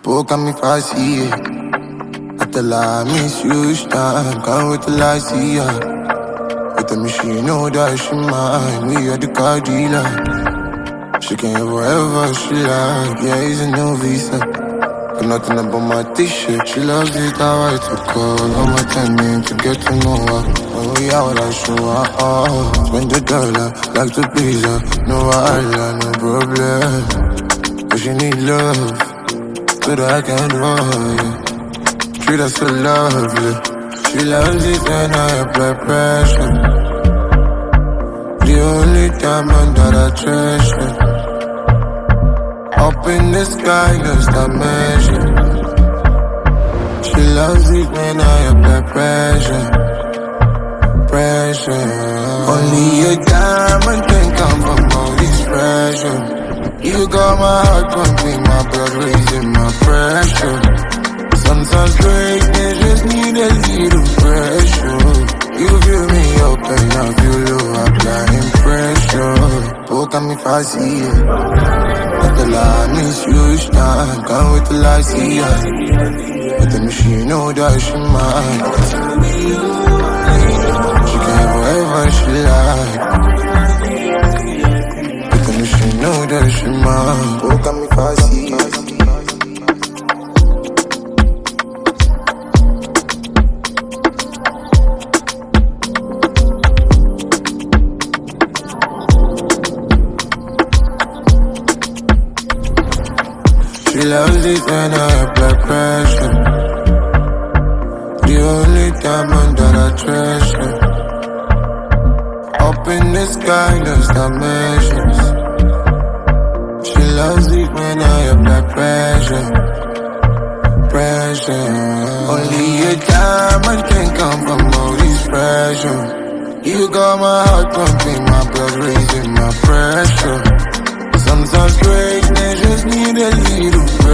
Poke at me if I see it. I tell her I miss you each time. Can't wait till I see her. But tell me she know that she mine. We are the car dealer. She can have whatever she like. Yeah, he's a no visa. But nothing about my t-shirt. She loves it how I took call. All my time in to get to know her. When we out, I show her all. Spend the dollar, like to please her. No wahala, no problem. But she need love, so that I can do her. Treat her so lovely. She loves it when I apply pressure. The only diamond that I treasure. Up in the sky, no stop measure. She loves it when I apply pressure. Pressure. Only a diamond can come from all this pressure. You got my heart pumping, my blood raising my pressure. Sometimes greatness just need a little pressure. You fill me up and I feel low, applying pressure. Poke at me if I see it. I tell her I miss you each time. Can't wait till I see her. But tell me she know that she mine. She can have whatever she like. But tell me she know that she mine. Poke at me if I see it. She loves it when I apply pressure. The only diamond that I treasure. Up in the sky, no stop measures. She loves it when I apply pressure. Pressure. Only a diamond can come from all this pressure. You got my heart pumping, my blood raising my pressure. Sometimes greatness just need a little